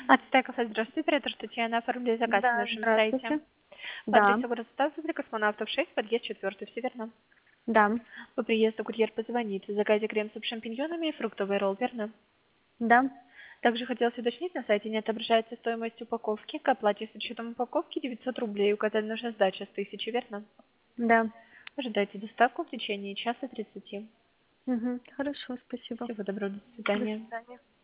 Ацтеков, здравствуйте, оператор Татьяна, оформили заказ на Да, нашем сайте. здравствуйте. По Да, адресу город Ставрополь, Космонавтов 6, подъезд 4, все верно? да, По приезду курьер позвонит. В заказе крем-суп с шампиньонами и фруктовый ролл, верно? да. Также хотелось уточнить, на сайте не отображается стоимость упаковки. К оплате с учетом упаковки 900 рублей. Указали нужна сдача с 1000, верно? Да. Ожидайте доставку в течение часа 30. Угу. Хорошо, спасибо. Всего доброго, до До свидания. свидания.